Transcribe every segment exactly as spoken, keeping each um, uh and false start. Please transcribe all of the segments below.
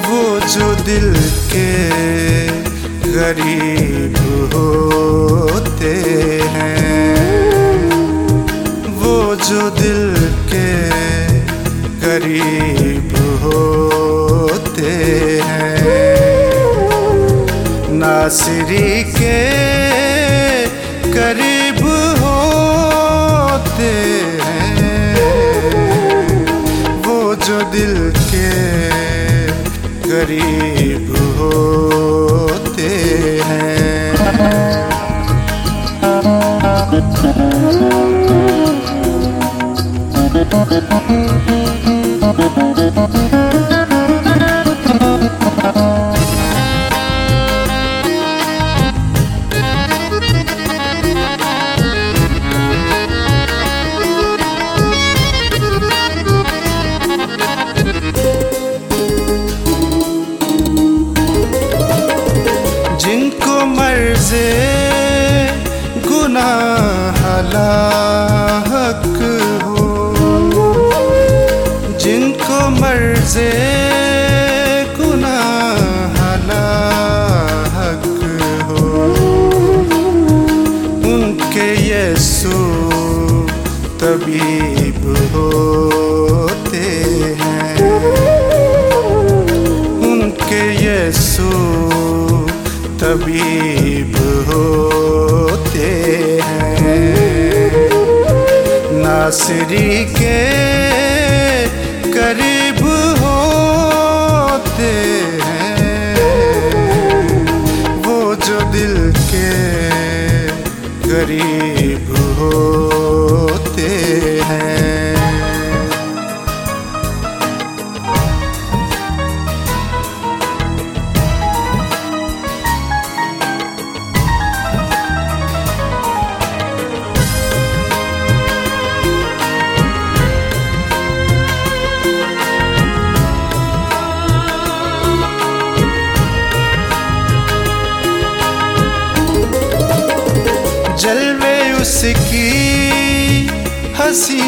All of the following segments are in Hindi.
वो जो दिल के गरीब होते हैं, वो जो दिल के गरीब होते हैं, नासिरी के करीब होते हैं, वो जो दिल के गरीब होते हैं। जिनको मर्ज़े गुनाह लाहक हो, जिनको मर्ज़े गुनाह लाहक हो, उनके यीशु तबीब होते हैं, उनके यीशु तबीब होते हैं, नासिरी के करीब होते हैं, वो जो दिल के गरीब होते हैं। जलवे उसकी हंसी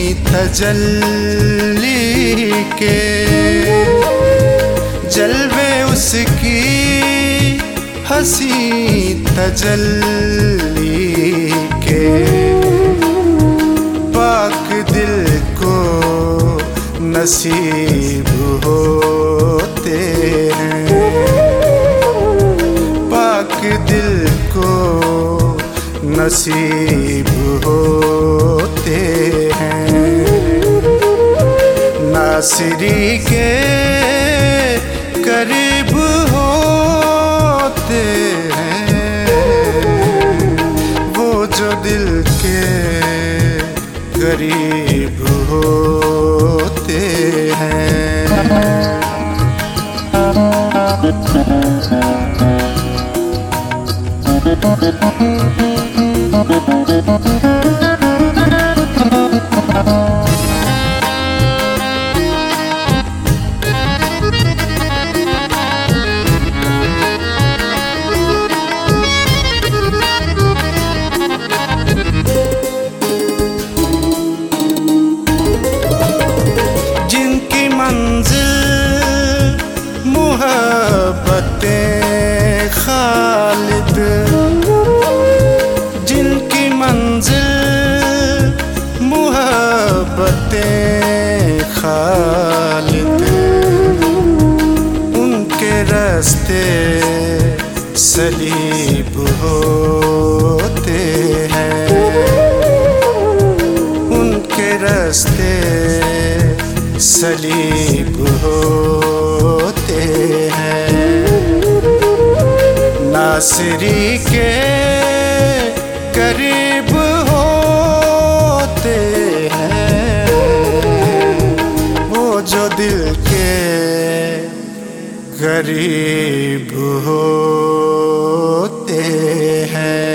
तजल्ली के, जलवे उसकी हंसी तजल्ली के, पाक दिल को नसीब होते हैं, पाक दिल को नसीब होते हैं, नासिरी के करीब होते हैं, वो जो दिल के गरीब होते हैं। जिनकी मंजिल मोहब्बते खालिद, जिनकी मंजिल मोहब्बते खालिद, उनके रास्ते सलीब होते हैं, उनके रास्ते सलीब होते हैं, नासिरी के करीब होते हैं, वो जो दिल के गरीब होते हैं।